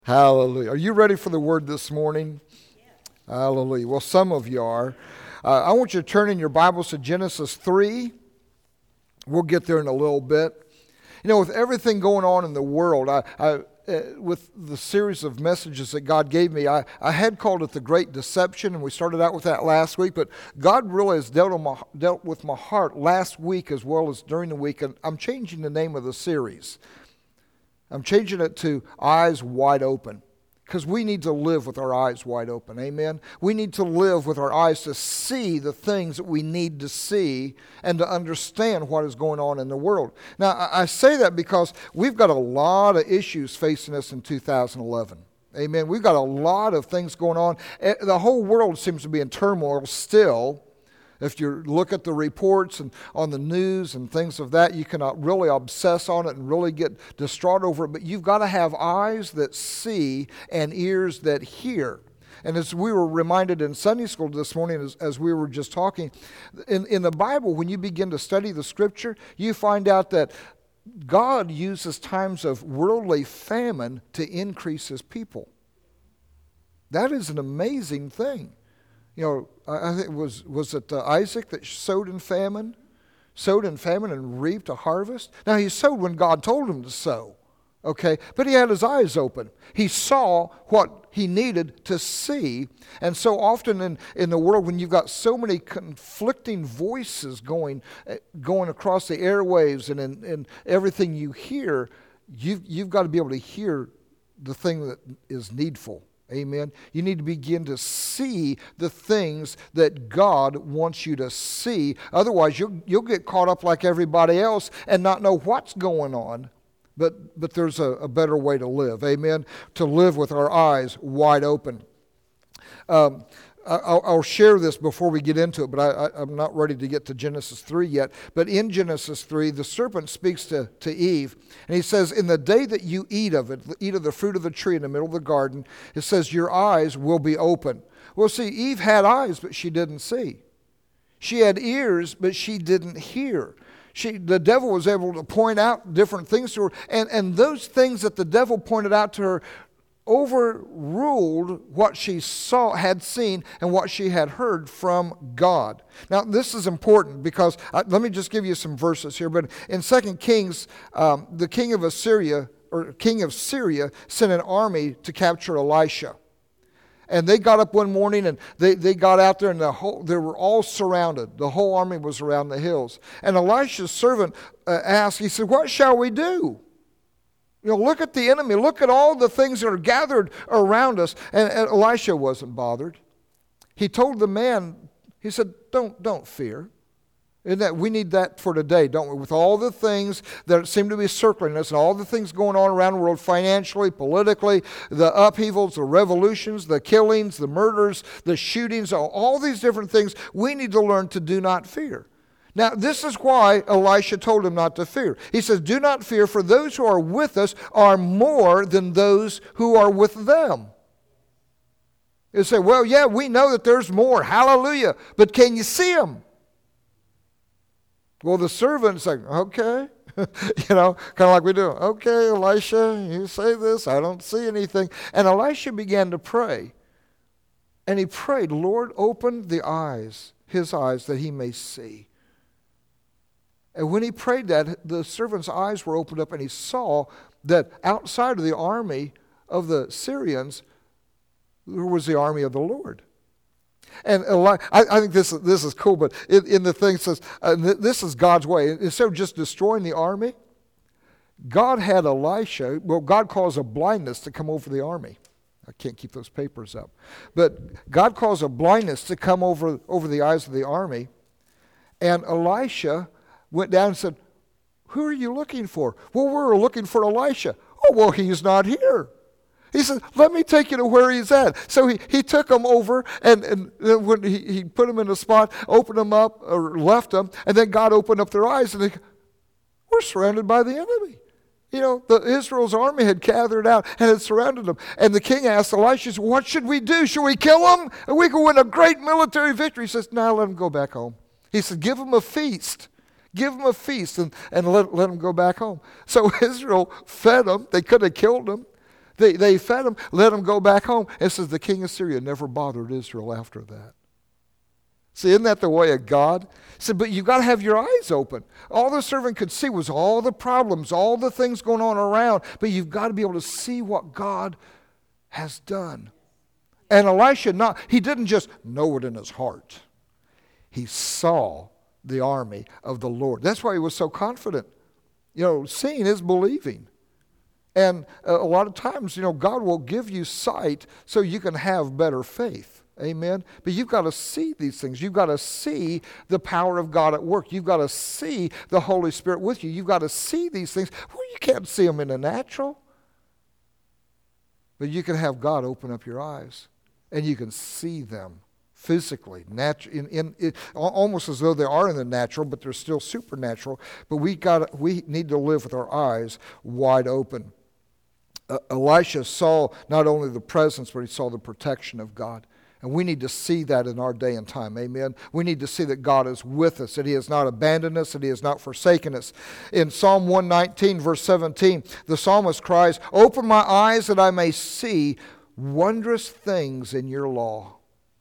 Hallelujah. Are you ready for the word this morning? Hallelujah. Well, some of you are. I want you to turn in your Bibles to Genesis 3. We'll get there in a little bit. You know, with everything going on in the world, with the series of messages that God gave me, I had called it The Great Deception, and we started out with that last week, but God really has dealt with my heart last week as well as during the week, and I'm changing the name of the series. I'm changing it to Eyes Wide Open, because we need to live with our eyes wide open. Amen? We need to live with our eyes to see the things that we need to see and to understand what is going on in the world. Now, I say that because we've got a lot of issues facing us in 2011. Amen? We've got a lot of things going on. The whole world seems to be in turmoil still. If you look at the reports and on the news and things of that, you cannot really obsess on it and really get distraught over it. But you've got to have eyes that see and ears that hear. And as we were reminded in Sunday school this morning, as we were just talking, in the Bible, when you begin to study the Scripture, you find out that God uses times of worldly famine to increase His people. That is an amazing thing. You know, I think was it Isaac that sowed in famine and reaped a harvest? Now, he sowed when God told him to sow, okay? But he had his eyes open. He saw what he needed to see. And so often in the world, when you've got so many conflicting voices going across the airwaves and in everything you hear, you've got to be able to hear the thing that is needful. Amen. You need to begin to see the things that God wants you to see. Otherwise, you'll get caught up like everybody else and not know what's going on. But there's a better way to live. Amen. To live with our eyes wide open. I'll share this before we get into it, but I'm not ready to get to Genesis 3 yet. But in Genesis 3, the serpent speaks to Eve, and he says, in the day that you eat of the fruit of the tree in the middle of the garden, it says, your eyes will be open. Well, see, Eve had eyes, but she didn't see. She had ears, but she didn't hear. The devil was able to point out different things to her, and those things that the devil pointed out to her overruled what she had seen and what she had heard from God. Now, this is important because, let me just give you some verses here, but in 2 Kings, the king of Syria sent an army to capture Elisha. And they got up one morning and they got out there and they were all surrounded. The whole army was around the hills. And Elisha's servant asked, he said, what shall we do? You know, look at the enemy. Look at all the things that are gathered around us. And Elisha wasn't bothered. He told the man, he said, don't fear. And that we need that for today, don't we? With all the things that seem to be circling us and all the things going on around the world financially, politically, the upheavals, the revolutions, the killings, the murders, the shootings, all these different things, we need to learn to do not fear. Now, this is why Elisha told him not to fear. He says, do not fear, for those who are with us are more than those who are with them. You say, well, yeah, we know that there's more. Hallelujah. But can you see them? Well, the servant's like, okay. You know, kind of like we do. Okay, Elisha, you say this. I don't see anything. And Elisha began to pray. And he prayed, Lord, open his eyes, that he may see. And when he prayed that, the servant's eyes were opened up and he saw that outside of the army of the Syrians, there was the army of the Lord. And I think this is cool, but in the thing it says, this is God's way. Instead of just destroying the army, God had Elisha, God caused a blindness to come over the army. I can't keep those papers up. But God caused a blindness to come over the eyes of the army. And Elisha went down and said, who are you looking for? Well, we're looking for Elisha. Oh, well, he's not here. He said, let me take you to where he's at. So he took them over, and when he put them in a spot, opened them up, or left them, and then God opened up their eyes, and we're surrounded by the enemy. You know, Israel's army had gathered out and had surrounded them. And the king asked Elisha, what should we do? Should we kill them? And we could win a great military victory. He says, no, let them go back home. He said, give them a feast. Give them a feast and let them go back home. So Israel fed them. They could have killed them. They fed him, let him go back home. It says the king of Syria never bothered Israel after that. See, isn't that the way of God? He said, but you've got to have your eyes open. All the servant could see was all the problems, all the things going on around, but you've got to be able to see what God has done. And Elisha, he didn't just know it in his heart. He saw the army of the Lord. That's why he was so confident. Seeing is believing. And a lot of times, God will give you sight so you can have better faith. Amen? But you've got to see these things. You've got to see the power of God at work. You've got to see the Holy Spirit with you. You've got to see these things. Well, you can't see them in the natural. But you can have God open up your eyes. And you can see them physically, almost as though they are in the natural, but they're still supernatural. But we need to live with our eyes wide open. Elisha saw not only the presence, but he saw the protection of God. And we need to see that in our day and time. Amen. We need to see that God is with us, that he has not abandoned us, that he has not forsaken us. In Psalm 119, verse 17, the psalmist cries, "Open my eyes that I may see wondrous things in your law."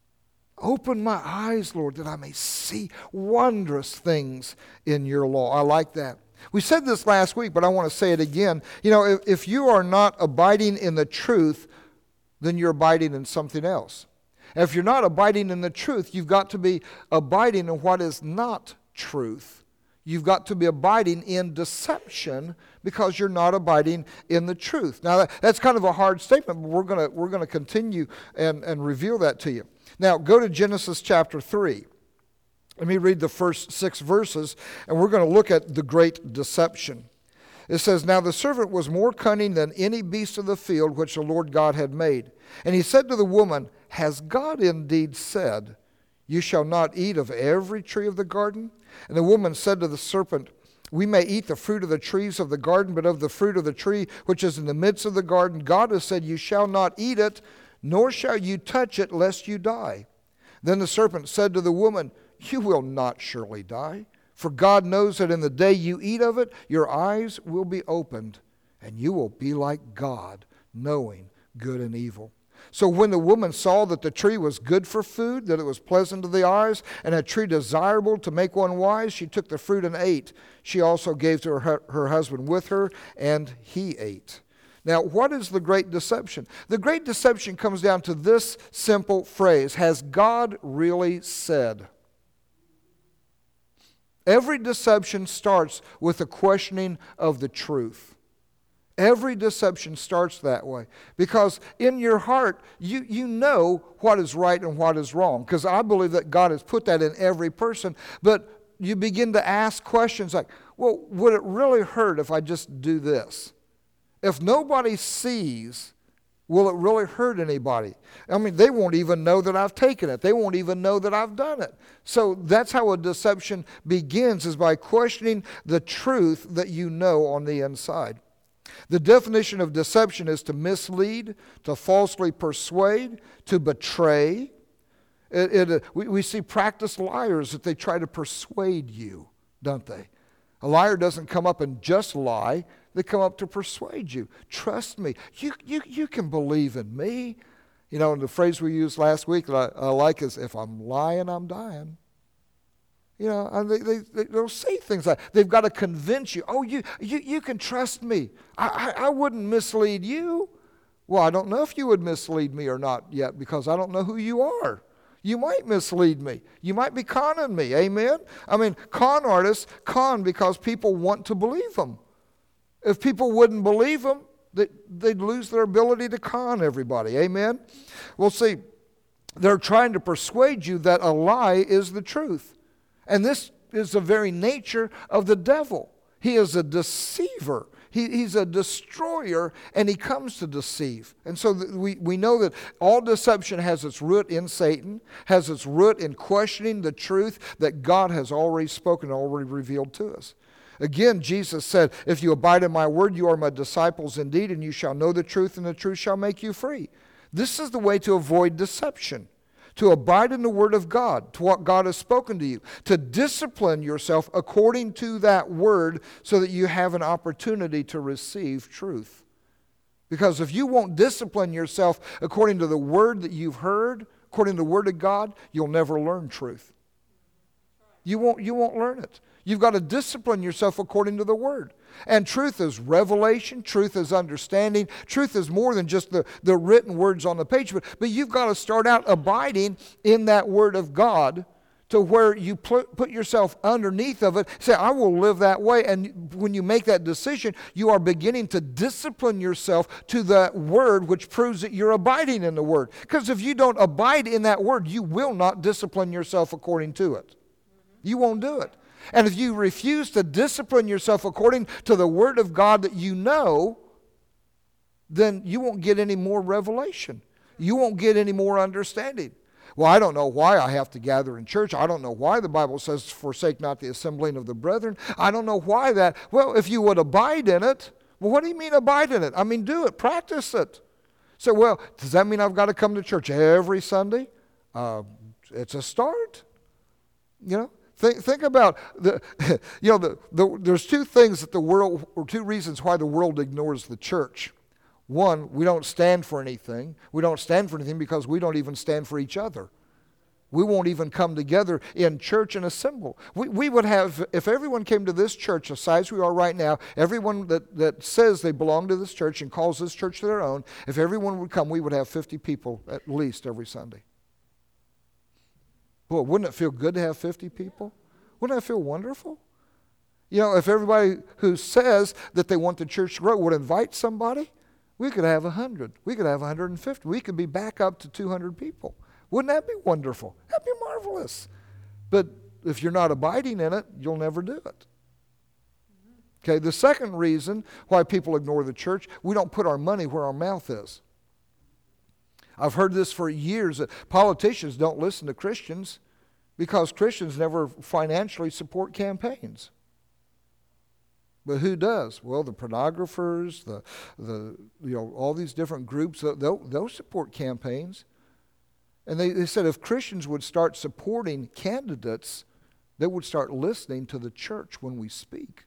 Open my eyes, Lord, that I may see wondrous things in your law. I like that. We said this last week, but I want to say it again. If you are not abiding in the truth, then you're abiding in something else. If you're not abiding in the truth, you've got to be abiding in what is not truth. You've got to be abiding in deception because you're not abiding in the truth. Now, that's kind of a hard statement, but we're going to continue and reveal that to you. Now, go to Genesis chapter 3. Let me read the first 6 verses, and we're going to look at the great deception. It says, "Now the servant was more cunning than any beast of the field which the Lord God had made. And he said to the woman, 'Has God indeed said, you shall not eat of every tree of the garden?' And the woman said to the serpent, 'We may eat the fruit of the trees of the garden, but of the fruit of the tree which is in the midst of the garden, God has said, you shall not eat it, nor shall you touch it, lest you die.' Then the serpent said to the woman, 'You will not surely die. For God knows that in the day you eat of it, your eyes will be opened, and you will be like God, knowing good and evil.' So when the woman saw that the tree was good for food, that it was pleasant to the eyes, and a tree desirable to make one wise, she took the fruit and ate. She also gave to her husband with her, and he ate." Now, what is the great deception? The great deception comes down to this simple phrase: has God really said? Every deception starts with a questioning of the truth. Every deception starts that way. Because in your heart, you know what is right and what is wrong. Because I believe that God has put that in every person. But you begin to ask questions like, well, would it really hurt if I just do this? If nobody sees, will it really hurt anybody? I mean, they won't even know that I've taken it. They won't even know that I've done it. So that's how a deception begins, is by questioning the truth that you know on the inside. The definition of deception is to mislead, to falsely persuade, to betray. We see practiced liars that they try to persuade you, don't they? A liar doesn't come up and just lie. They come up to persuade you. Trust me. You can believe in me. And the phrase we used last week that I like is, if I'm lying, I'm dying. And they'll say things like, they've got to convince you, oh, you can trust me. I wouldn't mislead you. Well, I don't know if you would mislead me or not yet, because I don't know who you are. You might mislead me. You might be conning me. Amen? I mean, con artists con because people want to believe them. If people wouldn't believe them, they'd lose their ability to con everybody. Amen? Well, see, they're trying to persuade you that a lie is the truth. And this is the very nature of the devil. He is a deceiver. He's a destroyer, and he comes to deceive. And so we know that all deception has its root in Satan, has its root in questioning the truth that God has already spoken, already revealed to us. Again, Jesus said, if you abide in my word, you are my disciples indeed, and you shall know the truth, and the truth shall make you free. This is the way to avoid deception. To abide in the word of God, to what God has spoken to you, to discipline yourself according to that word so that you have an opportunity to receive truth. Because if you won't discipline yourself according to the word that you've heard, according to the word of God, you'll never learn truth. You won't learn it. You've got to discipline yourself according to the word. And truth is revelation. Truth is understanding. Truth is more than just the written words on the page. But you've got to start out abiding in that word of God to where you put yourself underneath of it. Say, I will live that way. And when you make that decision, you are beginning to discipline yourself to that word, which proves that you're abiding in the word. Because if you don't abide in that word, you will not discipline yourself according to it. You won't do it. And if you refuse to discipline yourself according to the word of God that you know, then you won't get any more revelation. You won't get any more understanding. Well, I don't know why I have to gather in church. I don't know why the Bible says, forsake not the assembling of the brethren. I don't know why that. Well, if you would abide in it, well, what do you mean abide in it? I mean, do it, practice it. So, well, does that mean I've got to come to church every Sunday? It's a start, you know. Think about there's two things that the world, or two reasons why the world ignores the church. One, we don't stand for anything. We don't stand for anything because we don't even stand for each other. We won't even come together in church and assemble. We would have, if everyone came to this church, the size we are right now, everyone that says they belong to this church and calls this church their own, if everyone would come, we would have 50 people at least every Sunday. Boy, wouldn't it feel good to have 50 people? Wouldn't that feel wonderful? You know, if everybody who says that they want the church to grow would invite somebody, we could have 100. We could have 150. We could be back up to 200 people. Wouldn't that be wonderful? That'd be marvelous. But if you're not abiding in it, you'll never do it. Okay, the second reason why people ignore the church, we don't put our money where our mouth is. I've heard this for years, that politicians don't listen to Christians because Christians never financially support campaigns. But who does? Well, the pornographers, all these different groups, they'll support campaigns. And they said if Christians would start supporting candidates, they would start listening to the church when we speak.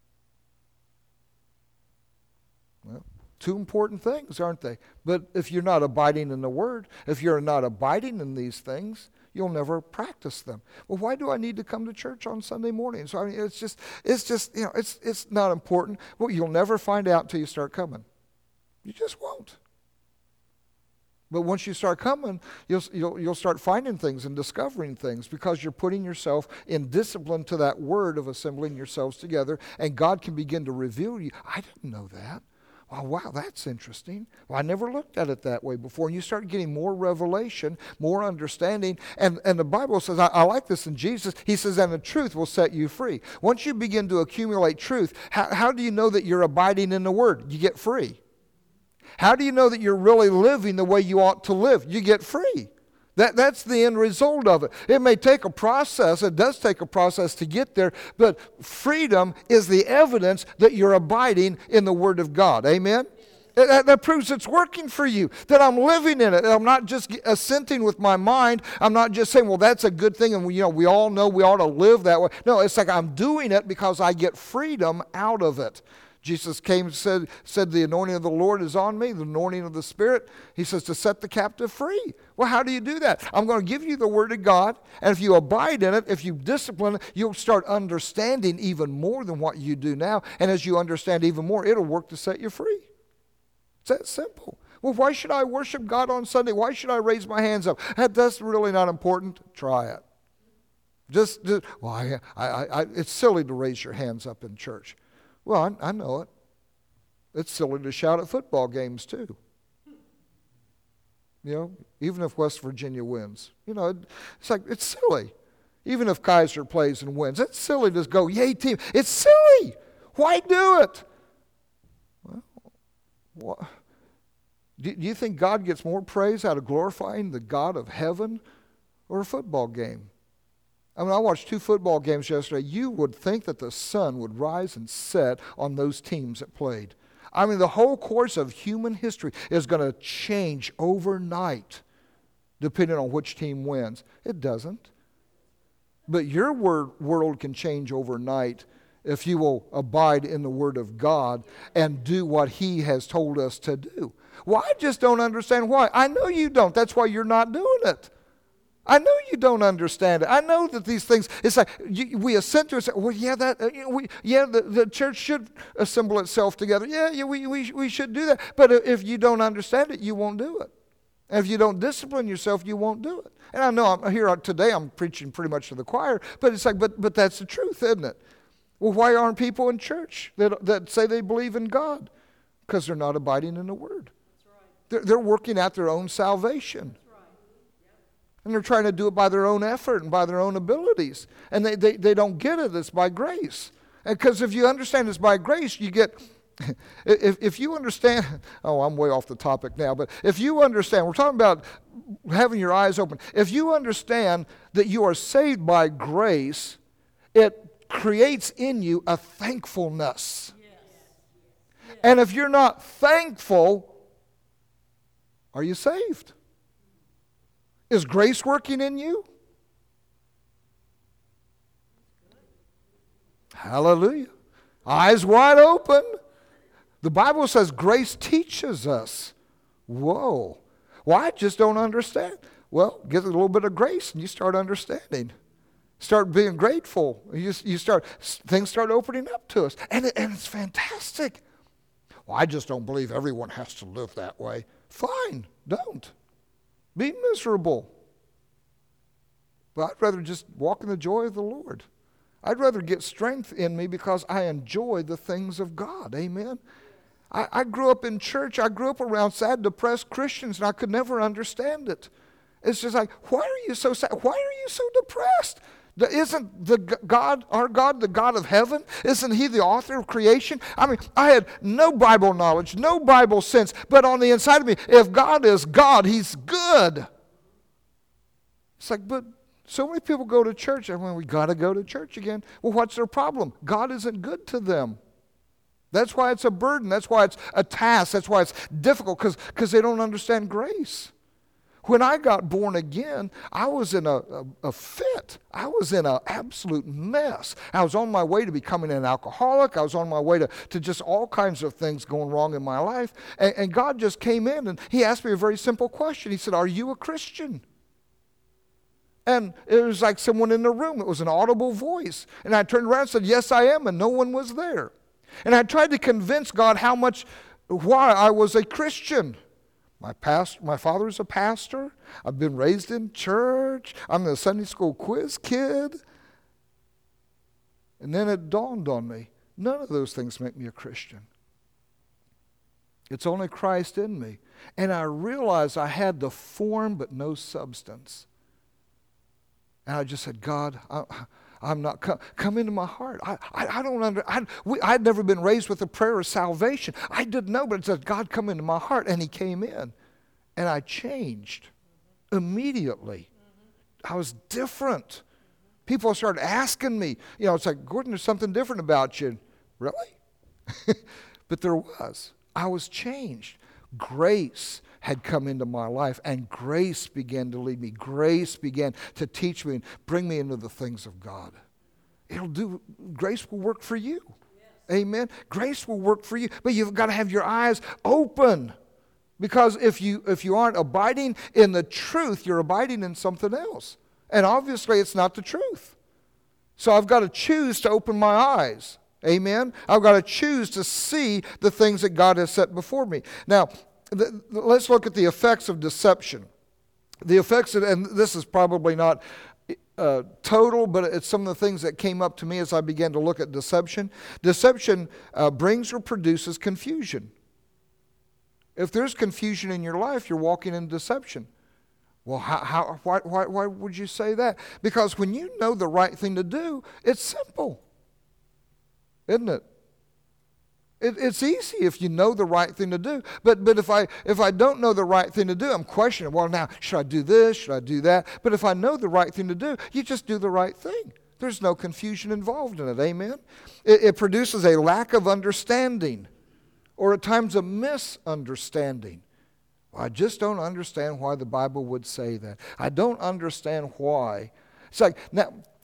Well, two important things, aren't they? But if you're not abiding in the Word, if you're not abiding in these things, you'll never practice them. Well, why do I need to come to church on Sunday morning? So I mean, it's just it's not important. Well, you'll never find out until you start coming. You just won't. But once you start coming, you'll start finding things and discovering things because you're putting yourself in discipline to that word of assembling yourselves together, and God can begin to reveal you. I didn't know that. Oh, wow, that's interesting. Well, I never looked at it that way before. And you start getting more revelation, more understanding. And the Bible says, I like this in Jesus. He says, and the truth will set you free. Once you begin to accumulate truth, how do you know that you're abiding in the Word? You get free. How do you know that you're really living the way you ought to live? You get free. That's the end result of it. It may take a process. It does take a process to get there. But freedom is the evidence that you're abiding in the Word of God. Amen? That proves it's working for you, that I'm living in it. I'm not just assenting with my mind. I'm not just saying, well, that's a good thing, and we all know we ought to live that way. No, it's like I'm doing it because I get freedom out of it. Jesus came and said, the anointing of the Lord is on me, the anointing of the Spirit. He says to set the captive free. Well, how do you do that? I'm going to give you the Word of God, and if you abide in it, if you discipline it, you'll start understanding even more than what you do now. And as you understand even more, it'll work to set you free. It's that simple. Well, why should I worship God on Sunday? Why should I raise my hands up? That's really not important. Try it. It's silly to raise your hands up in church. Well, I know it. It's silly to shout at football games, too. You know, even if West Virginia wins. You know, it's silly. Even if Kaiser plays and wins. It's silly to go, yay, team. It's silly. Why do it? Well, do you think God gets more praise out of glorifying the God of heaven or a football game? I mean, I watched 2 football games yesterday. You would think that the sun would rise and set on those teams that played. I mean, the whole course of human history is going to change overnight depending on which team wins. It doesn't. But your world can change overnight if you will abide in the Word of God and do what He has told us to do. Well, I just don't understand why. I know you don't. That's why you're not doing it. I know you don't understand it. I know that these things, it's like we assent to it and say, well, yeah, the church should assemble itself together. Yeah, we should do that. But if you don't understand it, you won't do it. And if you don't discipline yourself, you won't do it. And I know I'm here today, I'm preaching pretty much to the choir, but it's like, but that's the truth, isn't it? Well, why aren't people in church that say they believe in God? Because they're not abiding in the Word. That's right. They're working out their own salvation. And they're trying to do it by their own effort and by their own abilities. And they don't get it. It's by grace. Because if you understand it's by grace, you get, if you understand, oh, I'm way off the topic now, but if you understand, we're talking about having your eyes open. If you understand that you are saved by grace, it creates in you a thankfulness. Yes. And if you're not thankful, are you saved? Is grace working in you? Hallelujah. Eyes wide open. The Bible says grace teaches us. Whoa. Well, I just don't understand. Well, get a little bit of grace and you start understanding. Start being grateful. Things start opening up to us. And it's fantastic. Well, I just don't believe everyone has to live that way. Fine, don't. Be miserable. But I'd rather just walk in the joy of the Lord. I'd rather get strength in me because I enjoy the things of God. Amen. I grew up in church. I grew up around sad, depressed Christians, and I could never understand it. It's just like, why are you so sad? Why are you so depressed? Isn't the God, our God, the God of heaven? Isn't He the author of creation? I mean, I had no Bible knowledge, no Bible sense, but on the inside of me, if God is God, He's good. It's like, but so many people go to church, and we got to go to church again. Well, what's their problem? God isn't good to them. That's why it's a burden. That's why it's a task. That's why it's difficult, because they don't understand grace. When I got born again, I was in a fit. I was in an absolute mess. I was on my way to becoming an alcoholic. I was on my way to just all kinds of things going wrong in my life. And God just came in and He asked me a very simple question. He said, "Are you a Christian?" And it was like someone in the room. It was an audible voice. And I turned around and said, "Yes, I am," and no one was there. And I tried to convince God why I was a Christian. My father's a pastor. I've been raised in church. I'm the Sunday school quiz kid. And then it dawned on me, none of those things make me a Christian. It's only Christ in me. And I realized I had the form but no substance. And I just said, "God, I'm not, come into my heart." I'd never been raised with a prayer of salvation. I didn't know, but it said, "God, come into my heart." And He came in. And I changed immediately. I was different. People started asking me, it's like, "Gordon, there's something different about you." Really? But there was. I was changed. Grace had come into my life, and grace began to lead me. Grace began to teach me and bring me into the things of God. Grace will work for you. Yes. Amen. Grace will work for you, but you've got to have your eyes open, because if you aren't abiding in the truth, you're abiding in something else, and obviously it's not the truth. So I've got to choose to open my eyes. Amen. I've got to choose to see the things that God has set before me. Now, let's look at the effects of deception. The effects, and this is probably not total, but it's some of the things that came up to me as I began to look at deception. Deception brings or produces confusion. If there's confusion in your life, you're walking in deception. Well, why would you say that? Because when you know the right thing to do, it's simple, isn't it? It's easy if you know the right thing to do. But if I don't know the right thing to do, I'm questioning, well, now, should I do this? Should I do that? But if I know the right thing to do, you just do the right thing. There's no confusion involved in it. Amen? It produces a lack of understanding, or at times a misunderstanding. Well, I just don't understand why the Bible would say that. I don't understand why. It's like, now,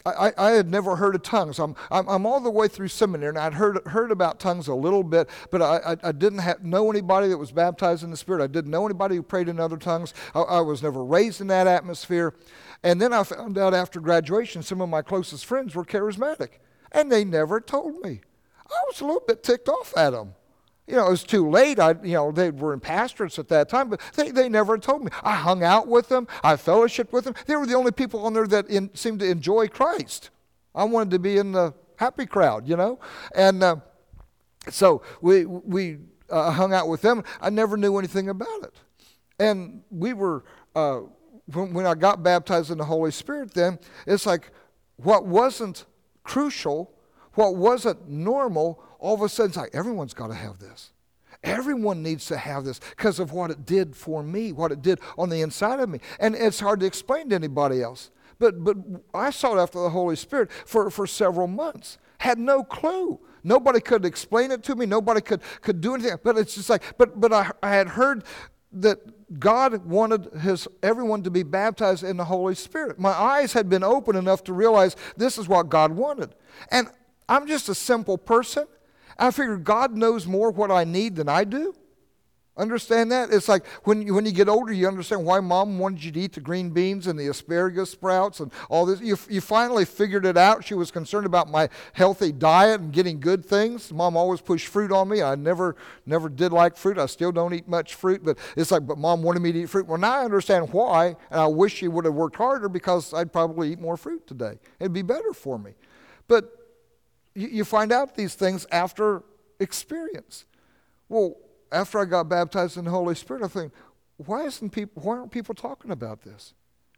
I had never heard of tongues. I'm all the way through seminary, and I'd heard about tongues a little bit, but I didn't know anybody that was baptized in the Spirit. I didn't know anybody who prayed in other tongues. I was never raised in that atmosphere. And then I found out after graduation, some of my closest friends were charismatic, and they never told me. I was a little bit ticked off at them. It was too late. They were in pastorates at that time, but they never told me. I hung out with them. I fellowshiped with them. They were the only people on there that seemed to enjoy Christ. I wanted to be in the happy crowd, And so we hung out with them. I never knew anything about it. And we were, when I got baptized in the Holy Spirit then, it's like what wasn't crucial, what wasn't normal, all of a sudden it's like everyone's got to have this. Everyone needs to have this because of what it did for me, what it did on the inside of me. And it's hard to explain to anybody else. But I sought after the Holy Spirit for several months. Had no clue. Nobody could explain it to me. Nobody could do anything. But it's just like, but I had heard that God wanted everyone to be baptized in the Holy Spirit. My eyes had been open enough to realize this is what God wanted. And I'm just a simple person. I figured God knows more what I need than I do. Understand that? It's like when you get older, you understand why Mom wanted you to eat the green beans and the asparagus sprouts and all this. You finally figured it out. She was concerned about my healthy diet and getting good things. Mom always pushed fruit on me. I never did like fruit. I still don't eat much fruit, but it's like, but Mom wanted me to eat fruit. Well, now I understand why, and I wish she would have worked harder because I'd probably eat more fruit today. It'd be better for me. But you find out these things after experience. Well, after I got baptized in the Holy Spirit, I think, why aren't people talking about this?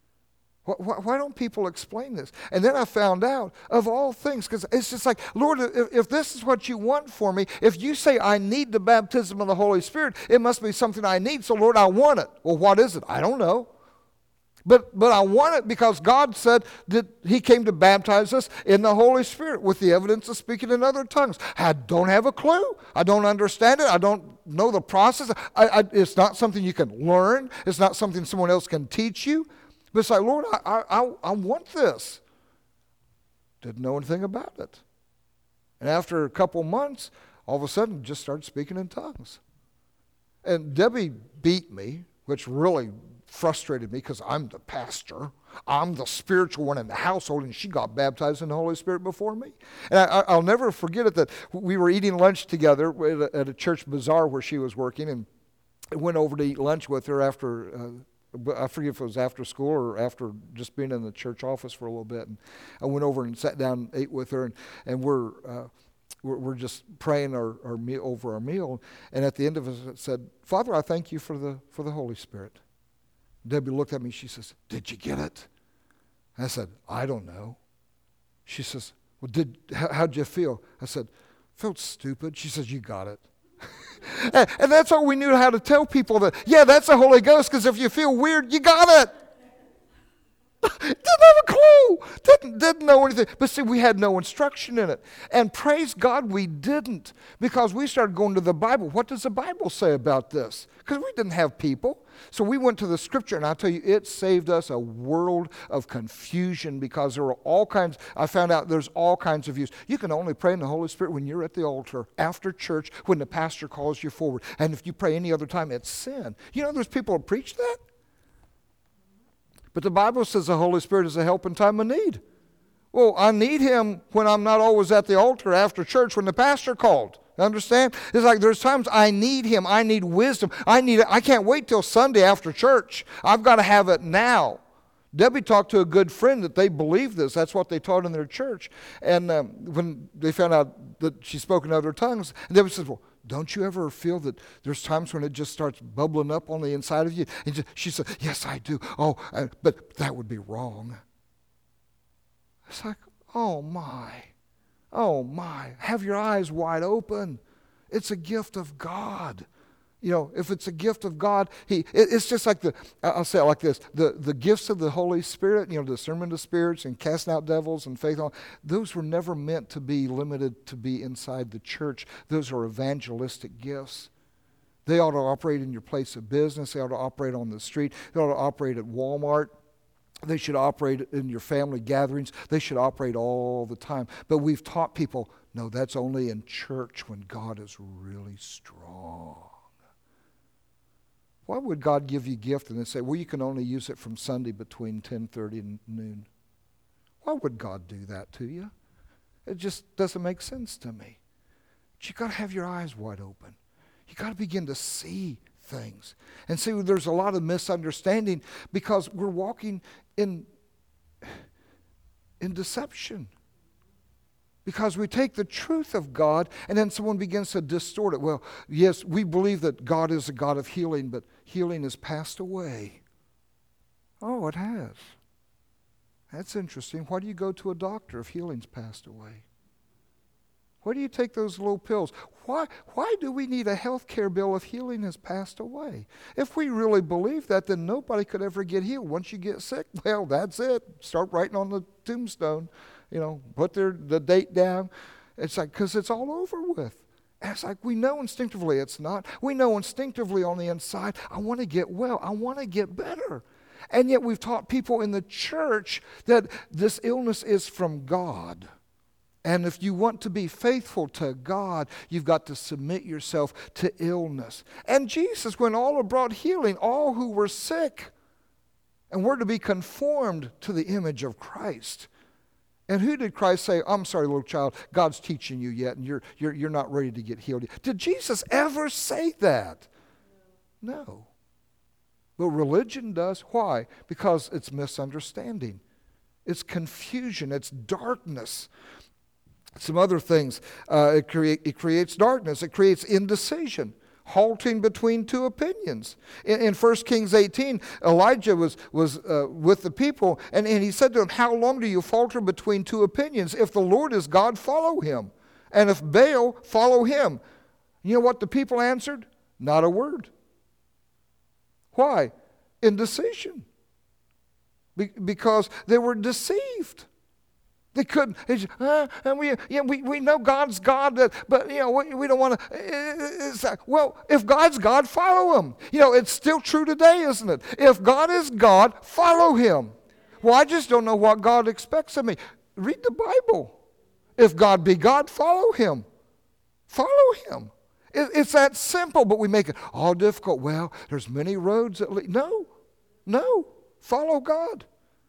Why don't people explain this? And then I found out, of all things, because it's just like, Lord, if this is what you want for me, if you say I need the baptism of the Holy Spirit, it must be something I need. So, Lord, I want it. Well, what is it? I don't know. But I want it because God said that He came to baptize us in the Holy Spirit with the evidence of speaking in other tongues. I don't have a clue. I don't understand it. I don't know the process. It's not something you can learn. It's not something someone else can teach you. But it's like, Lord, I want this. Didn't know anything about it. And after a couple months, all of a sudden, just started speaking in tongues. And Debbie beat me, which really frustrated me because I'm the pastor. I'm the spiritual one in the household, and she got baptized in the Holy Spirit before me. And I'll never forget it that we were eating lunch together at a church bazaar where she was working, and I went over to eat lunch with her after, I forget if it was after school or after just being in the church office for a little bit. And I went over and sat down and ate with her, and we're just praying our meal, over our meal. And at the end of it said, Father, I thank you for the Holy Spirit. Debbie looked at me. She says, did you get it? And I said, I don't know. She says, well, how'd you feel? I said, felt stupid. She says, you got it. And that's all we knew how to tell people that, yeah, that's the Holy Ghost, because if you feel weird, you got it. Didn't have a clue. Didn't know anything. But see, we had no instruction in it. And praise God we didn't, because we started going to the Bible. What does the Bible say about this? Because we didn't have people. So we went to the Scripture, and I'll tell you, it saved us a world of confusion, because there were all kinds. I found out there's all kinds of views. You can only pray in the Holy Spirit when you're at the altar, after church, when the pastor calls you forward. And if you pray any other time, it's sin. There's people who preach that. But the Bible says the Holy Spirit is a help in time of need. Well, I need Him when I'm not always at the altar after church when the pastor called. Understand? It's like there's times I need Him. I need wisdom. I can't wait till Sunday after church. I've got to have it now. Debbie talked to a good friend that they believe this. That's what they taught in their church. And when they found out that she spoke in other tongues, Debbie says, well, don't you ever feel that there's times when it just starts bubbling up on the inside of you? And she said, yes, I do. Oh, but that would be wrong. It's like, oh my. Have your eyes wide open. It's a gift of God. If it's a gift of God, it's just like I'll say it like this, the gifts of the Holy Spirit, discernment of spirits and casting out devils and faith, those were never meant to be limited to be inside the church. Those are evangelistic gifts. They ought to operate in your place of business. They ought to operate on the street. They ought to operate at Walmart. They should operate in your family gatherings. They should operate all the time. But we've taught people, no, that's only in church when God is really strong. Why would God give you a gift and then say, well, you can only use it from Sunday between 10:30 and noon? Why would God do that to you? It just doesn't make sense to me. But you got to have your eyes wide open. You got to begin to see things. And see, there's a lot of misunderstanding because we're walking in deception. Because we take the truth of God and then someone begins to distort it. Well, yes, we believe that God is a God of healing, but healing has passed away. Oh, it has. That's interesting. Why do you go to a doctor if healing's passed away? Why do you take those little pills? Why do we need a health care bill if healing has passed away? If we really believe that, then nobody could ever get healed. Once you get sick, well, that's it. Start writing on the tombstone. Put the date down. It's like, because it's all over with. And it's like, we know instinctively it's not. We know instinctively on the inside, I want to get well. I want to get better. And yet we've taught people in the church that this illness is from God. And if you want to be faithful to God, you've got to submit yourself to illness. And Jesus, when all brought healing, all who were sick, and we're to be conformed to the image of Christ. And who did Christ say, I'm sorry, little child, God's teaching you yet, and you're not ready to get healed yet? Did Jesus ever say that? No. But religion does. Why? Because it's misunderstanding. It's confusion. It's darkness. Some other things. It creates darkness. It creates indecision. Halting between two opinions. In 1 Kings 18, Elijah was with the people, and he said to them, how long do you falter between two opinions? If the Lord is God, follow him. And if Baal, follow him. You know what the people answered? Not a word. Why? Indecision. Because they were deceived. They couldn't. And we know God's God, but we don't want to. It's like, well, if God's God, follow him. It's still true today, isn't it? If God is God, follow him. Well, I just don't know what God expects of me. Read the Bible. If God be God, follow him. Follow him. It's that simple, but we make it all difficult. Well, there's many roads that lead. No. Follow God.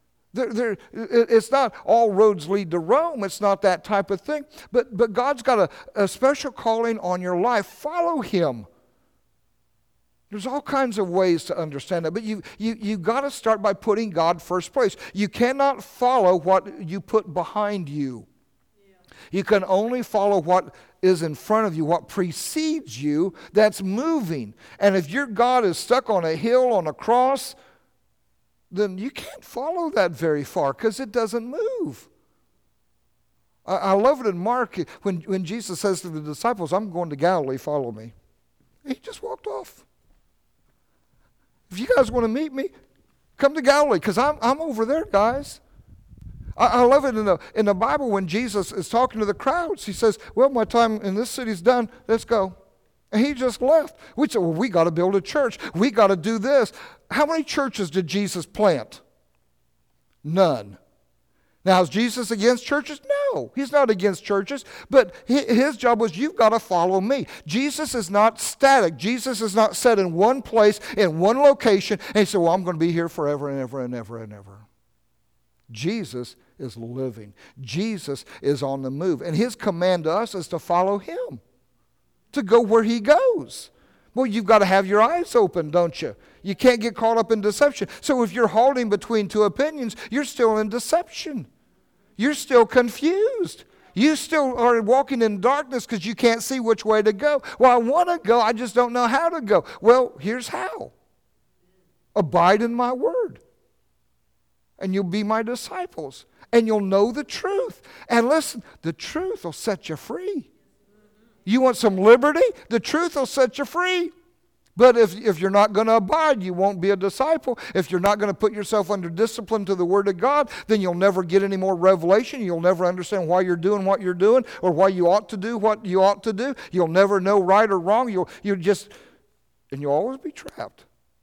It's not all roads lead to Rome. It's not that type of thing. But God's got a special calling on your life. Follow him. There's all kinds of ways to understand it. But you got to start by putting God first place. You cannot follow what you put behind you. You can only follow what is in front of you, what precedes you, that's moving. And if your God is stuck on a hill, on a cross, then you can't follow that very far because it doesn't move. I love it in Mark when Jesus says to the disciples, I'm going to Galilee, follow me. He just walked off. If you guys want to meet me, come to Galilee because I'm over there, guys. I love it in the Bible when Jesus is talking to the crowds. He says, well, my time in this city's done. Let's go. And he just left. We said, well, we got to build a church. We got to do this. How many churches did Jesus plant? None. Now, is Jesus against churches? No, he's not against churches. But his job was, you've got to follow me. Jesus is not static. Jesus is not set in one place, in one location. And he said, well, I'm going to be here forever and ever and ever and ever. Jesus is living. Jesus is on the move. And his command to us is to follow him, to go where he goes. Well, you've got to have your eyes open, don't you? You can't get caught up in deception. So if you're halting between two opinions, you're still in deception. You're still confused. You still are walking in darkness because you can't see which way to go. Well, I want to go, I just don't know how to go. Well, here's how. Abide in my word. And you'll be my disciples. And you'll know the truth. And listen, the truth will set you free. You want some liberty? The truth will set you free. But if you're not going to abide, you won't be a disciple. If you're not going to put yourself under discipline to the Word of God, then you'll never get any more revelation. You'll never understand why you're doing what you're doing or why you ought to do what you ought to do. You'll never know right or wrong. You'll always be trapped.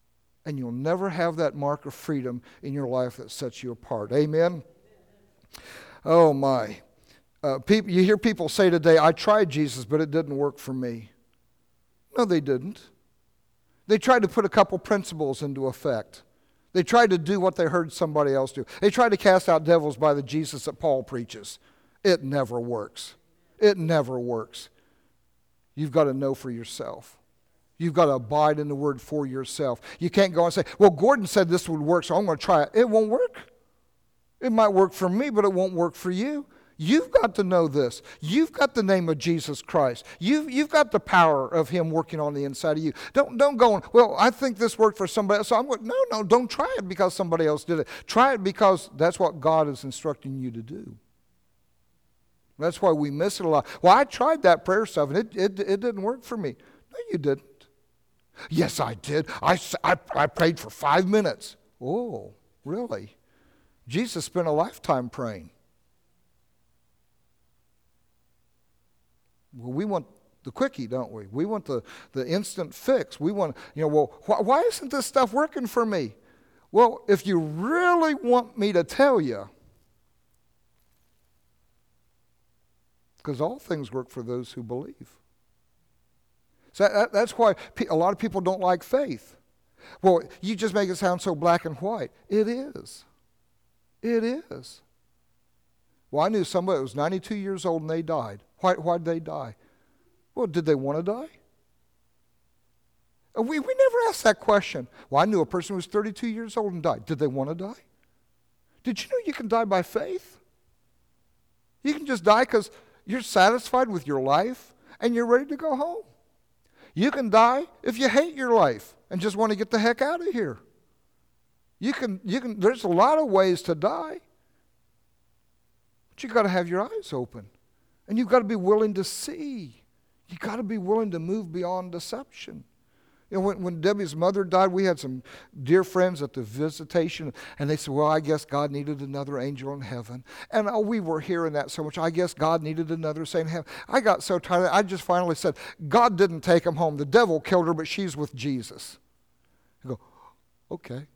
And you'll never have that mark of freedom in your life that sets you apart. Amen? Oh, my. You hear people say today, I tried Jesus, but it didn't work for me. No, they didn't. They tried to put a couple principles into effect. They tried to do what they heard somebody else do. They tried to cast out devils by the Jesus that Paul preaches. It never works. It never works. You've got to know for yourself. You've got to abide in the Word for yourself. You can't go and say, well, Gordon said this would work, so I'm going to try it. It won't work. It might work for me, but it won't work for you. You've got to know this. You've got the name of Jesus Christ. You've got the power of Him working on the inside of you. Don't go, well, I think this worked for somebody else, so I'm going, no, don't try it because somebody else did it. Try it because that's what God is instructing you to do. That's why we miss it a lot. Well, I tried that prayer stuff, and it didn't work for me. No, you didn't. Yes, I did. I prayed for 5 minutes. Oh, really? Jesus spent a lifetime praying. Well, we want the quickie, don't we? We want the instant fix. We want, why isn't this stuff working for me? Well, if you really want me to tell you, because all things work for those who believe. So that's why a lot of people don't like faith. Well, you just make it sound so black and white. It is. It is. Well, I knew somebody that was 92 years old and they died. Why did they die? Well, did they want to die? We never asked that question. Well, I knew a person who was 32 years old and died. Did they want to die? Did you know you can die by faith? You can just die because you're satisfied with your life and you're ready to go home. You can die if you hate your life and just want to get the heck out of here. You can. There's a lot of ways to die. But you've got to have your eyes open. And you've got to be willing to see. You've got to be willing to move beyond deception. When Debbie's mother died, we had some dear friends at the visitation, and they said, well, I guess God needed another angel in heaven. And we were hearing that so much. I guess God needed another saint in heaven. I got so tired. I just finally said, God didn't take him home. The devil killed her, but she's with Jesus. I go, okay.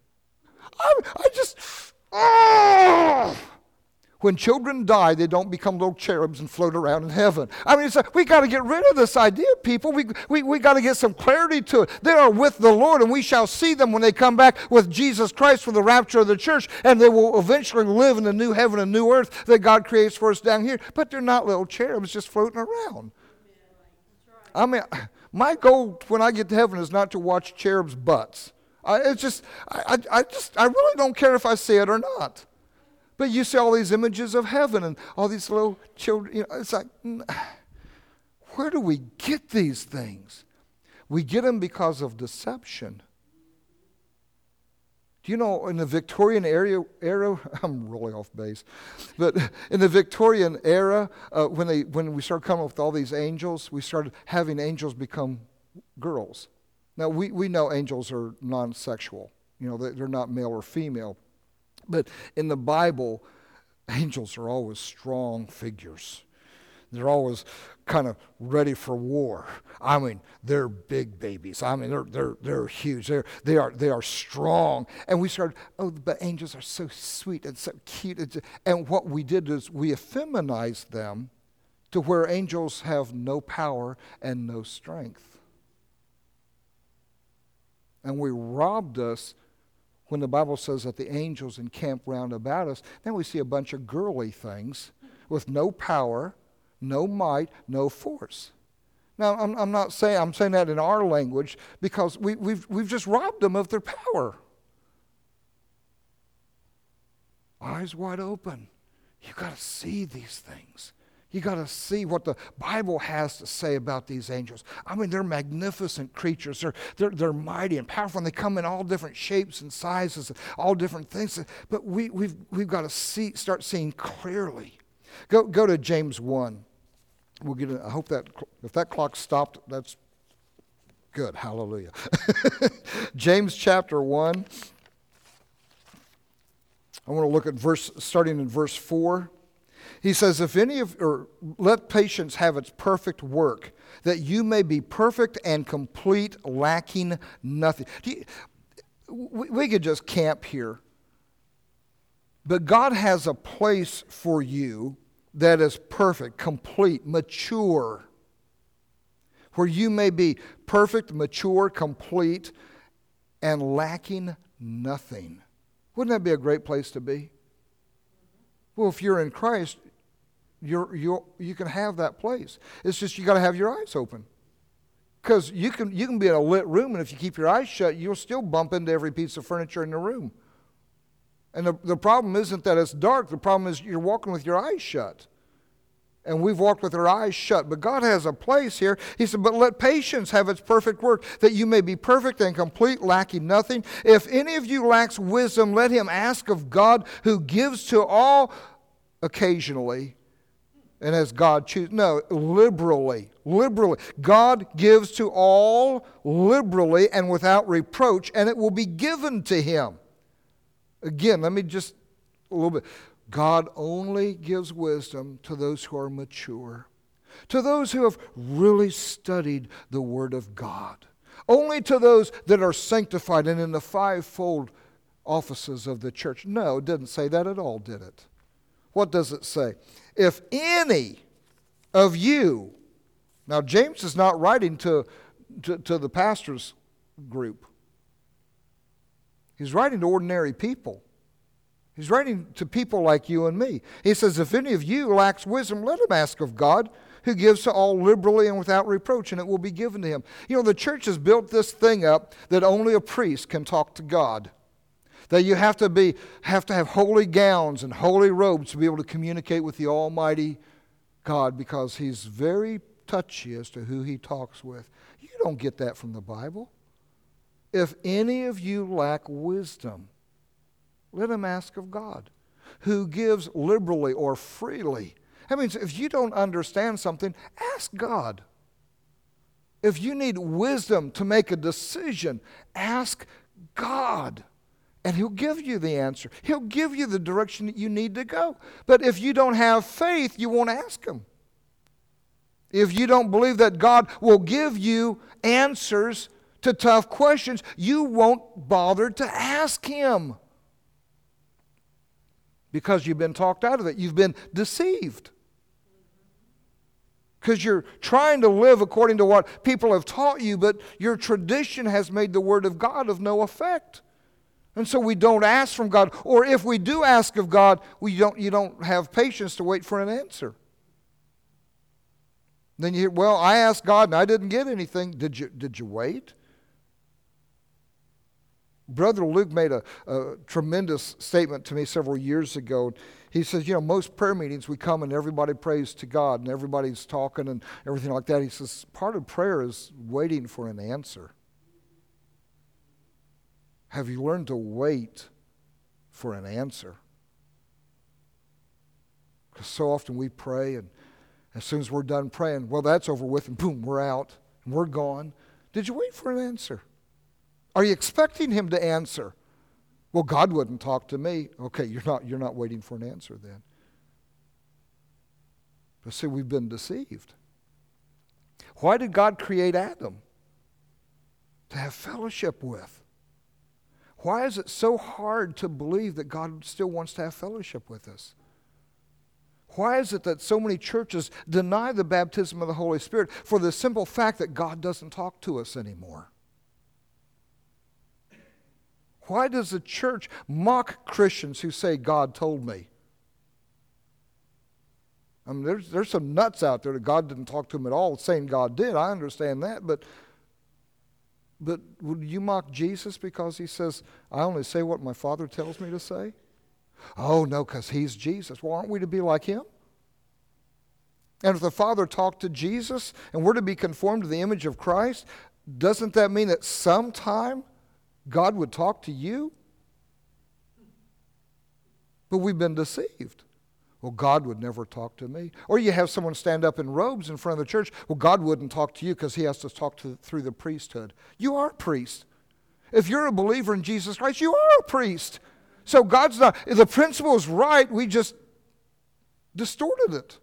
When children die, they don't become little cherubs and float around in heaven. I mean, we got to get rid of this idea, people. We got to get some clarity to it. They are with the Lord, and we shall see them when they come back with Jesus Christ for the rapture of the church, and they will eventually live in the new heaven and new earth that God creates for us down here. But they're not little cherubs just floating around. I mean, my goal when I get to heaven is not to watch cherubs' butts. I really don't care if I see it or not. But you see all these images of heaven and all these little children. It's like, where do we get these things? We get them because of deception. Do you know in the Victorian era, I'm really off base, but in the Victorian era, when we started coming up with all these angels, we started having angels become girls. Now, we know angels are non-sexual. They're not male or female. But in the Bible, angels are always strong figures. They're always kind of ready for war. I mean, they're big babies. I mean, they're huge. They are strong. And we started, but angels are so sweet and so cute. And what we did is we effeminized them to where angels have no power and no strength. And we robbed us. When the Bible says that the angels encamp round about us, then we see a bunch of girly things with no power, no might, no force. Now, I'm saying that in our language because we've just robbed them of their power. Eyes wide open. You've got to see these things. You got to see what the Bible has to say about these angels. I mean, they're magnificent creatures. They're mighty and powerful, and they come in all different shapes and sizes, all different things. But we've got to start seeing clearly. Go to James 1. We'll get it. I hope that if that clock stopped, that's good. Hallelujah. James chapter 1. I want to look at starting in verse 4. He says, let patience have its perfect work, that you may be perfect and complete, lacking nothing. we could just camp here. But God has a place for you that is perfect, complete, mature, where you may be perfect, mature, complete, and lacking nothing. Wouldn't that be a great place to be? Well, if you're in Christ, you can have that place. It's just you got to have your eyes open. Because you can be in a lit room, and if you keep your eyes shut, you'll still bump into every piece of furniture in the room. And the problem isn't that it's dark. The problem is you're walking with your eyes shut. And we've walked with our eyes shut. But God has a place here. He said, but let patience have its perfect work, that you may be perfect and complete, lacking nothing. If any of you lacks wisdom, let him ask of God, who gives to all occasionally, and as God chooses. No, liberally. Liberally. God gives to all liberally and without reproach, and it will be given to him. Again, let me just a little bit. God only gives wisdom to those who are mature, to those who have really studied the Word of God. Only to those that are sanctified and in the fivefold offices of the church. No, it didn't say that at all, did it? What does it say? If any of you, now James is not writing to the pastor's group. He's writing to ordinary people. He's writing to people like you and me. He says, if any of you lacks wisdom, let him ask of God, who gives to all liberally and without reproach, and it will be given to him. You know, the church has built this thing up that only a priest can talk to God. That you have to have holy gowns and holy robes to be able to communicate with the Almighty God, because he's very touchy as to who he talks with. You don't get that from the Bible. If any of you lack wisdom, let him ask of God, who gives liberally or freely. That means if you don't understand something, ask God. If you need wisdom to make a decision, ask God. And he'll give you the answer. He'll give you the direction that you need to go. But if you don't have faith, you won't ask him. If you don't believe that God will give you answers to tough questions, you won't bother to ask him. Because you've been talked out of it. You've been deceived. Because you're trying to live according to what people have taught you, but your tradition has made the Word of God of no effect. And so we don't ask from God. Or if we do ask of God, you don't have patience to wait for an answer. Then you hear, well, I asked God and I didn't get anything. Did you wait? Brother Luke made a tremendous statement to me several years ago. He says, most prayer meetings we come and everybody prays to God and everybody's talking and everything like that. He says, part of prayer is waiting for an answer. Have you learned to wait for an answer? Because so often we pray, and as soon as we're done praying, well, that's over with, and boom, we're out, and we're gone. Did you wait for an answer? Are you expecting him to answer? Well, God wouldn't talk to me. Okay, you're not waiting for an answer then. But see, we've been deceived. Why did God create Adam? To have fellowship with. Why is it so hard to believe that God still wants to have fellowship with us? Why is it that so many churches deny the baptism of the Holy Spirit for the simple fact that God doesn't talk to us anymore? Why does the church mock Christians who say, God told me? I mean, there's some nuts out there that God didn't talk to them at all, saying God did. I understand that, but would you mock Jesus because he says, I only say what my Father tells me to say? Oh, no, because he's Jesus. Well, aren't we to be like him? And if the Father talked to Jesus and we're to be conformed to the image of Christ, doesn't that mean that sometime God would talk to you? But we've been deceived. Well, God would never talk to me. Or you have someone stand up in robes in front of the church. Well, God wouldn't talk to you because he has to talk through the priesthood. You are a priest. If you're a believer in Jesus Christ, you are a priest. So God's not, the principle is right, we just distorted it.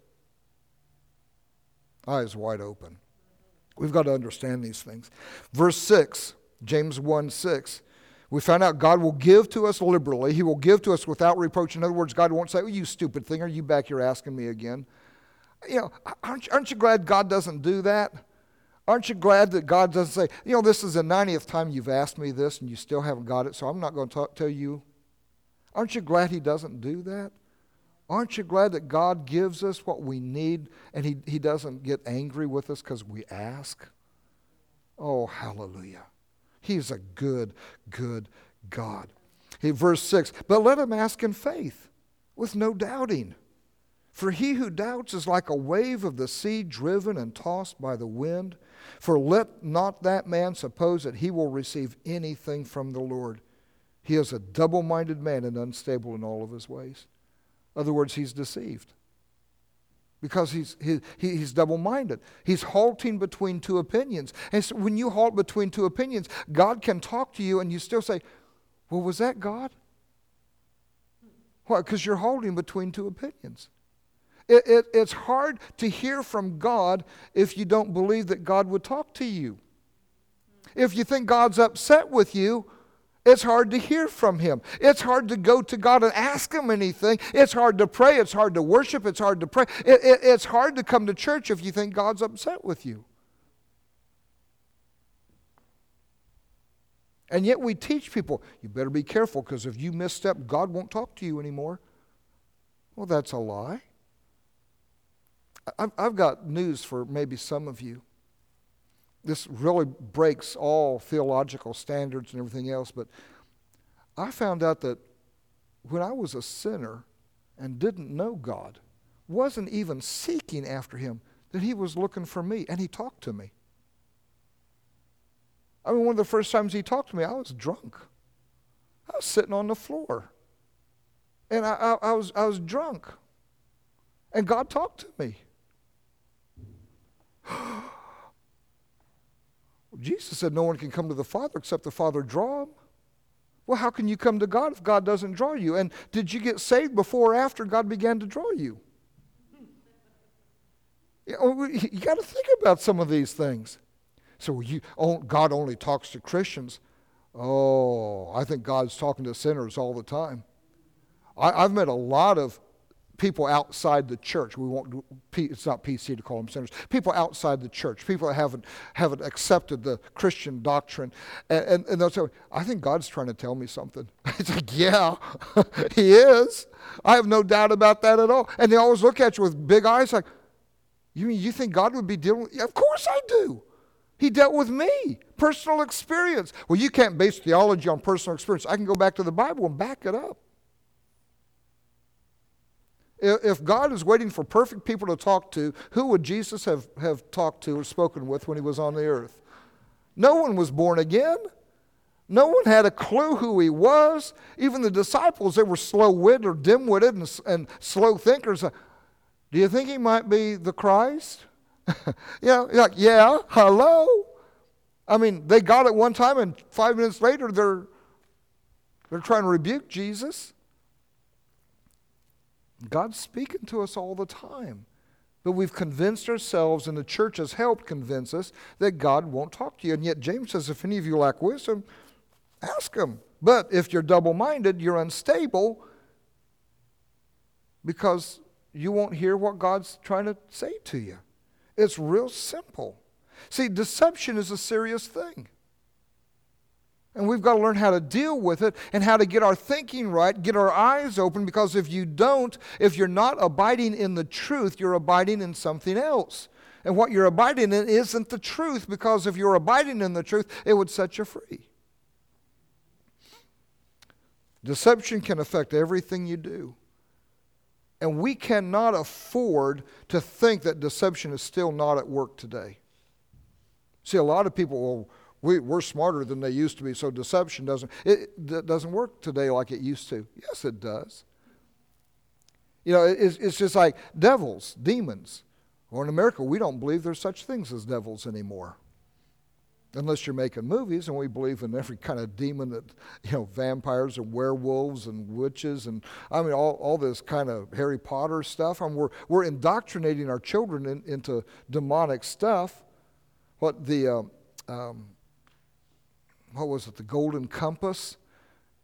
Eyes wide open. We've got to understand these things. Verse 6, James 1:6. We found out God will give to us liberally. He will give to us without reproach. In other words, God won't say, "Oh, you stupid thing, are you back here asking me again?" You know, aren't you glad God doesn't do that? Aren't you glad that God doesn't say, "You know, this is the 90th time you've asked me this and you still haven't got it, so I'm not going to tell you"? Aren't you glad He doesn't do that? Aren't you glad that God gives us what we need and He doesn't get angry with us because we ask? Oh, hallelujah. He's a good, good God. Verse 6, "But let him ask in faith, with no doubting. For he who doubts is like a wave of the sea driven and tossed by the wind. For let not that man suppose that he will receive anything from the Lord. He is a double-minded man and unstable in all of his ways." In other words, he's deceived. Because he's double-minded. He's halting between two opinions. And so when you halt between two opinions, God can talk to you and you still say, "Well, was that God?" Why? Because you're halting between two opinions. It's hard to hear from God if you don't believe that God would talk to you. If you think God's upset with you, it's hard to hear from Him. It's hard to go to God and ask Him anything. It's hard to pray. It's hard to worship. It's hard to pray. It's hard to come to church if you think God's upset with you. And yet we teach people, you better be careful because if you misstep, God won't talk to you anymore. Well, that's a lie. I've got news for maybe some of you. This really breaks all theological standards and everything else, but I found out that when I was a sinner and didn't know God, wasn't even seeking after Him, that He was looking for me and He talked to me. I mean, one of the first times He talked to me, I was drunk. I was sitting on the floor. And I was drunk. And God talked to me. Jesus said no one can come to the Father except the Father draw him. Well, how can you come to God if God doesn't draw you? And did you get saved before or after God began to draw you? You got to think about some of these things. So God only talks to Christians. Oh, I think God's talking to sinners all the time. I've met a lot of people outside the church. It's not PC to call them sinners. People outside the church. People that haven't accepted the Christian doctrine. And they'll say, "I think God's trying to tell me something." It's like, yeah, He is. I have no doubt about that at all. And they always look at you with big eyes like, "You mean you think God would be dealing with you?" Of course I do. He dealt with me. Personal experience. Well, you can't base theology on personal experience. I can go back to the Bible and back it up. If God is waiting for perfect people to talk to, who would Jesus have talked to or spoken with when He was on the earth? No one was born again. No one had a clue who He was. Even the disciples, they were slow-witted or dim-witted and slow thinkers. Do you think He might be the Christ? You're like, yeah, hello. I mean, they got it one time and 5 minutes later they're trying to rebuke Jesus. God's speaking to us all the time. But we've convinced ourselves, and the church has helped convince us, that God won't talk to you. And yet James says, if any of you lack wisdom, ask Him. But if you're double-minded, you're unstable because you won't hear what God's trying to say to you. It's real simple. See, deception is a serious thing. And we've got to learn how to deal with it and how to get our thinking right, get our eyes open, because if you're not abiding in the truth, you're abiding in something else. And what you're abiding in isn't the truth, because if you're abiding in the truth, it would set you free. Deception can affect everything you do. And we cannot afford to think that deception is still not at work today. See, a lot of people, we're smarter than they used to be, so deception doesn't work today like it used to. Yes, it does. You know, it's just like devils, demons. Well, in America, we don't believe there's such things as devils anymore. Unless you're making movies, and we believe in every kind of demon that, vampires and werewolves and witches and, all this kind of Harry Potter stuff. We're indoctrinating our children into demonic stuff. What was it, the Golden Compass?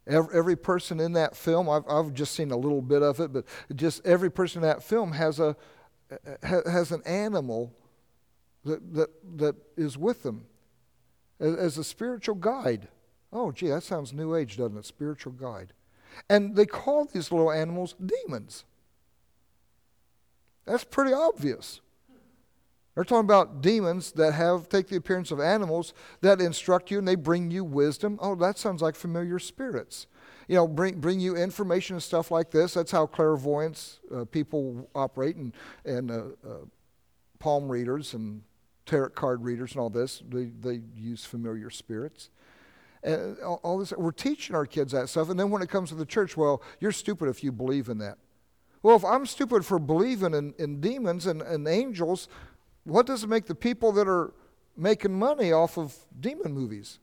Every person in that film, I've just seen a little bit of it, but just every person in that film has an animal that is with them as a spiritual guide. Oh, gee, that sounds New Age, doesn't it? Spiritual guide. And they call these little animals demons. That's pretty obvious. They're talking about demons that take the appearance of animals that instruct you and they bring you wisdom. Oh, that sounds like familiar spirits. Bring you information and stuff like this. That's how clairvoyants people operate, and palm readers and tarot card readers and all this. They use familiar spirits. And all this, we're teaching our kids that stuff, and then when it comes to the church, well, you're stupid if you believe in that. Well, if I'm stupid for believing in demons and angels, what does it make the people that are making money off of demon movies?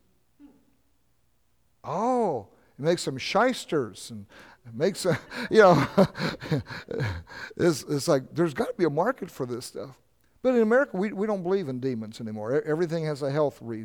Oh, it makes them shysters, and it makes it's like there's got to be a market for this stuff. But in America, we don't believe in demons anymore. Everything has a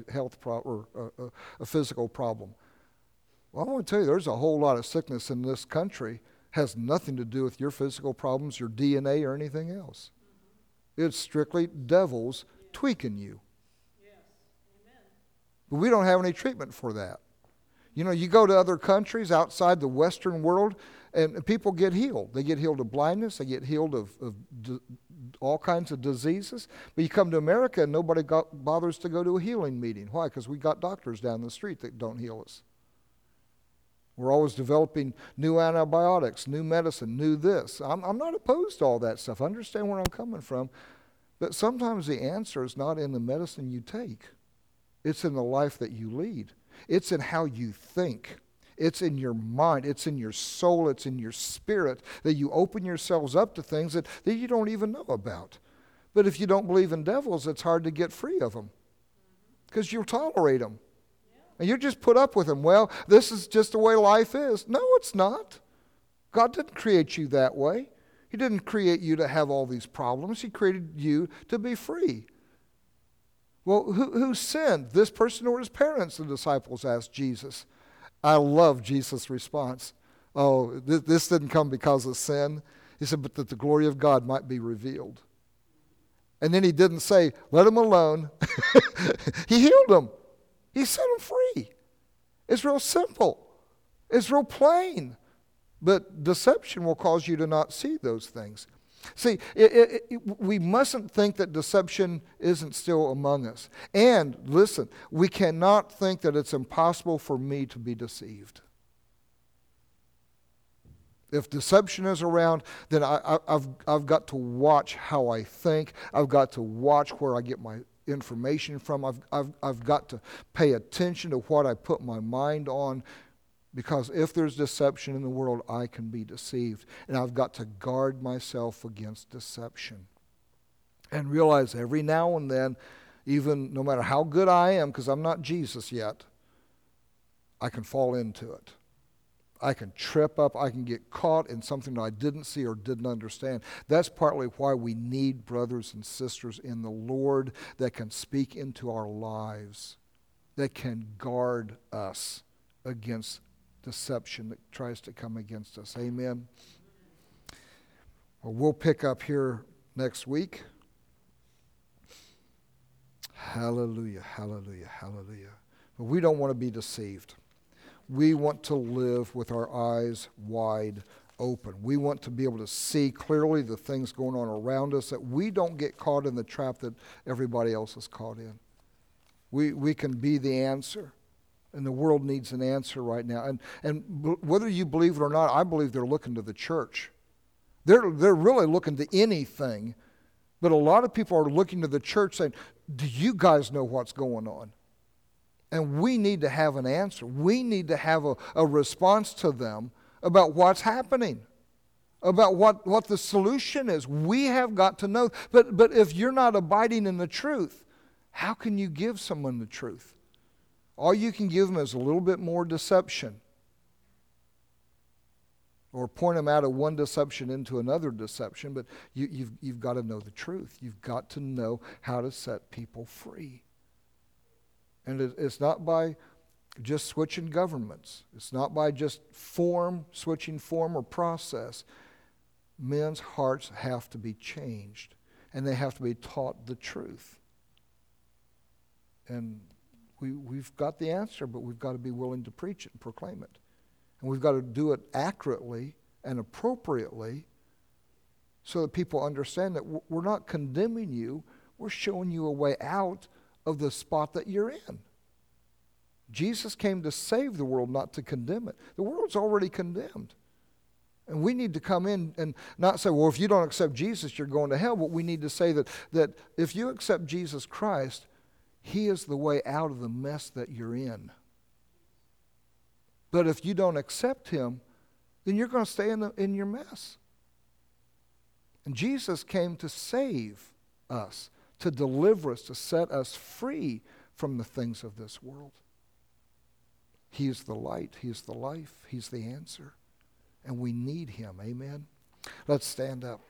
a physical problem. Well, I want to tell you, there's a whole lot of sickness in this country. Has nothing to do with your physical problems, your DNA, or anything else. It's strictly devils tweaking you. Yes. Amen. But we don't have any treatment for that. You go to other countries outside the Western world, and people get healed. They get healed of blindness. They get healed of all kinds of diseases. But you come to America, and nobody bothers to go to a healing meeting. Why? Because we got doctors down the street that don't heal us. We're always developing new antibiotics, new medicine, new this. I'm not opposed to all that stuff. I understand where I'm coming from. But sometimes the answer is not in the medicine you take. It's in the life that you lead. It's in how you think. It's in your mind. It's in your soul. It's in your spirit that you open yourselves up to things that you don't even know about. But if you don't believe in devils, it's hard to get free of them because you'll tolerate them. And you just put up with them. Well, this is just the way life is. No, it's not. God didn't create you that way. He didn't create you to have all these problems. He created you to be free. Well, who sinned? This person or his parents? The disciples asked Jesus. I love Jesus' response. Oh, this didn't come because of sin. He said, but that the glory of God might be revealed. And then he didn't say, let him alone. He healed them. He set them free. It's real simple. It's real plain. But deception will cause you to not see those things. See, we mustn't think that deception isn't still among us. And listen, we cannot think that it's impossible for me to be deceived. If deception is around, then I've got to watch how I think. I've got to watch where I get my information from. I've got to pay attention to what I put my mind on, because if there's deception in the world, I can be deceived. And I've got to guard myself against deception. And realize every now and then, even no matter how good I am, because I'm not Jesus yet, I can fall into it. I can trip up. I can get caught in something that I didn't see or didn't understand. That's partly why we need brothers and sisters in the Lord that can speak into our lives, that can guard us against deception that tries to come against us. Amen. Well, we'll pick up here next week. Hallelujah, hallelujah, hallelujah. But we don't want to be deceived. We want to live with our eyes wide open. We want to be able to see clearly the things going on around us, that we don't get caught in the trap that everybody else is caught in. We can be the answer. And the world needs an answer right now. And whether you believe it or not, I believe they're looking to the church. They're really looking to anything. But a lot of people are looking to the church saying, do you guys know what's going on? And we need to have an answer. We need to have a response to them about what's happening, about what the solution is. We have got to know. But if you're not abiding in the truth, how can you give someone the truth? All you can give them is a little bit more deception, or point them out of one deception into another deception. But you've got to know the truth. You've got to know how to set people free. And it's not by just switching governments. It's not by just switching form or process. Men's hearts have to be changed, and they have to be taught the truth. And we've got the answer, but we've got to be willing to preach it and proclaim it. And we've got to do it accurately and appropriately so that people understand that we're not condemning you, we're showing you a way out of the spot that you're in. Jesus came to save the world, not to condemn it. The world's already condemned. And we need to come in and not say, well, if you don't accept Jesus, you're going to hell. But we need to say that if you accept Jesus Christ, He is the way out of the mess that you're in. But if you don't accept Him, then you're going to stay in your mess. And Jesus came to save us, to deliver us, to set us free from the things of this world. He is the light. He is the life. He's the answer. And we need Him. Amen? Let's stand up.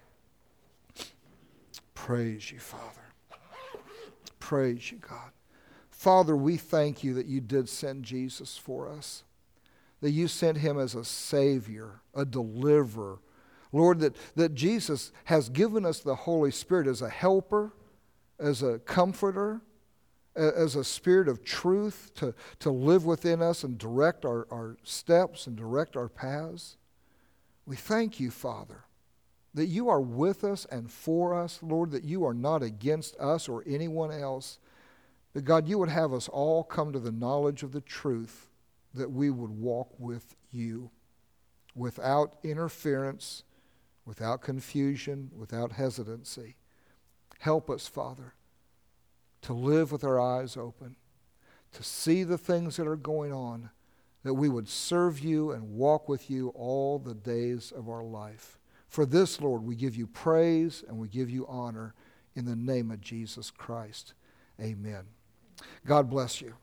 Praise you, Father. Praise you, God. Father, we thank you that you did send Jesus for us, that you sent Him as a Savior, a deliverer. Lord, that Jesus has given us the Holy Spirit as a helper, as a comforter, as a spirit of truth to live within us and direct our steps and direct our paths. We thank you, Father, that you are with us and for us, Lord, that you are not against us or anyone else. That, God, you would have us all come to the knowledge of the truth, that we would walk with you without interference, without confusion, without hesitancy. Help us, Father, to live with our eyes open, to see the things that are going on, that we would serve you and walk with you all the days of our life. For this, Lord, we give you praise and we give you honor in the name of Jesus Christ. Amen. God bless you.